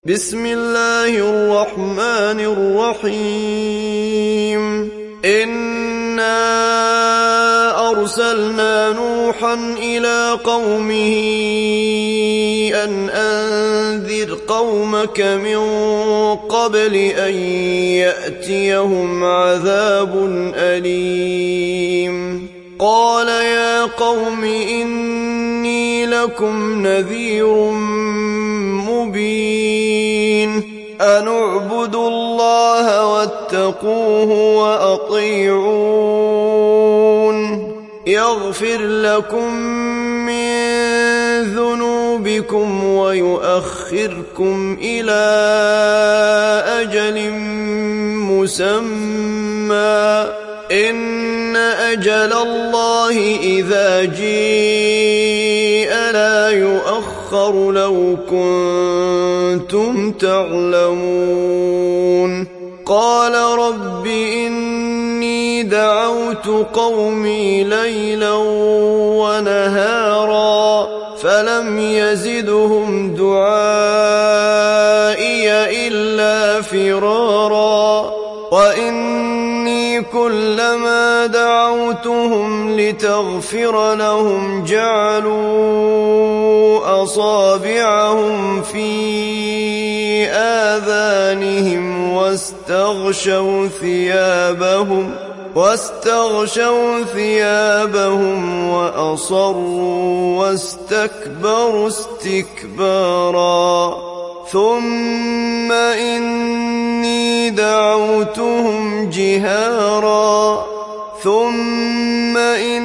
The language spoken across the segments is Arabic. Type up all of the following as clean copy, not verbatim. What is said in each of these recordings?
بسم الله الرحمن الرحيم إنا أرسلنا نوحا إلى قومه أن أنذر قومك من قبل أن يأتيهم عذاب أليم قال يا قوم إني لكم نذير مبين أن اعبدوا الله واتقوه وأطيعون يغفر لكم من ذنوبكم ويؤخركم إلى أجل مسمى إن أجل الله إذا جيء لا يؤخر لو كنتم تعلمون قال رب إني دعوت قومي ليلا ونهارا فلم يزدهم دعائي إلا فرارا وإني كلما دعوتهم لتغفر لهم جعلوا أصابعهم في آذانهم واستغشوا ثيابهم وأصروا واستكبروا استكبارا ثم إني دعوتهم جهارا ثم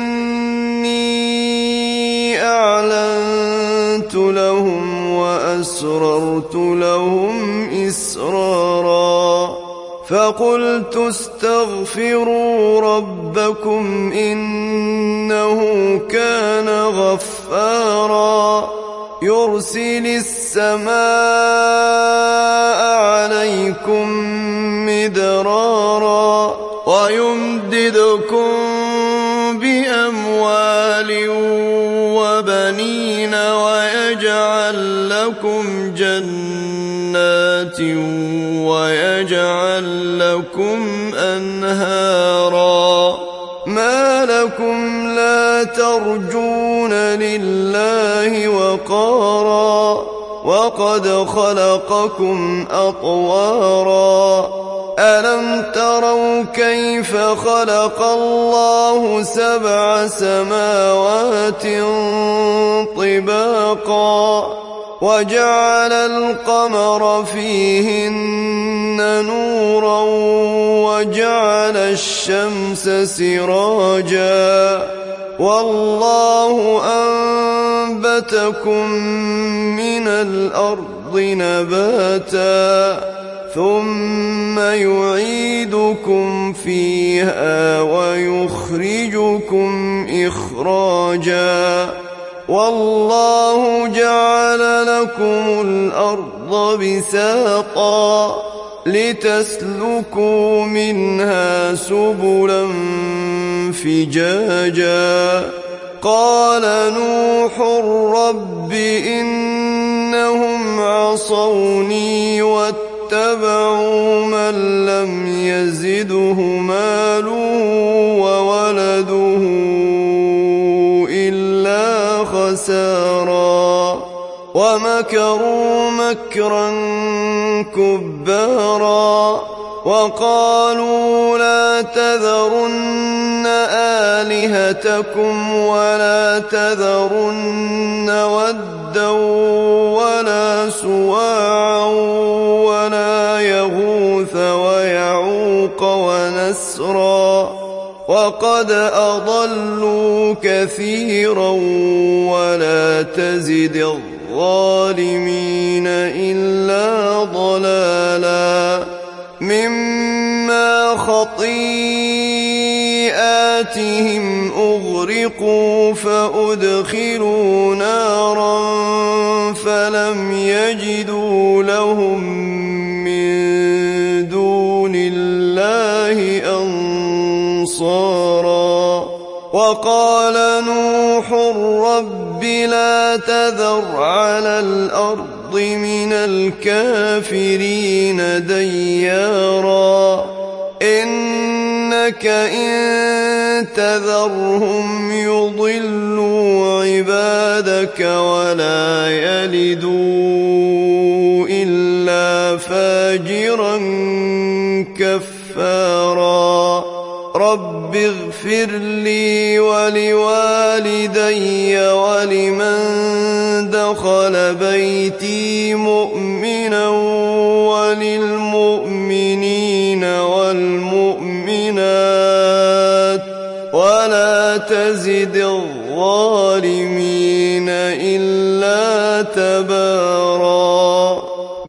إني أعلنت لهم وأسررت لهم إسرارا فقلت استغفروا ربكم إنه كان غفارا يرسل السماء عليكم مدرارا ويمددكم بأموال وبنين ويجعل لكم جنات ويجعل لكم أنهارا ما لكم لا ترجون لله وقارا وقد خلقكم أطوارا ألم تروا كيف خلق الله 7 سماوات طباقا وجعل القمر فيهن نورا وجعل الشمس سراجا والله أنبتكم من الأرض نباتا ثم يعيدكم فيها ويخرجكم إخراجا والله جعل لكم الأرض بساطا لتسلكوا منها سبلا فجاجا قال نوح رب إنهم عصوني واتبعوا من لم يزده ماله وولده إلا خسارا ومكروا مكرا كبارا وقالوا لا تذرن آلهتكم ولا تذرن ودا ولا سواعا ولا يغوث ويعوق ونسرا وقد أضلوا كثيرا ولا تزد الظالمين إلا ضلالا مما خطيئاتهم أغرقوا فأدخلوا نارا فلم يجدوا لهم من دون الله أنصارا وقال نوح رب لا تذر على الأرض من الكافرين ديارا إنك إن تذرهم يضلوا عبادك ولا يلدوا إلا فاجرا كفارا رب اغفر لي ولوالدي ولمن دخل بيتي مؤمنا وللمؤمنين والمؤمنات ولا تزد الظالمين إلا تبارا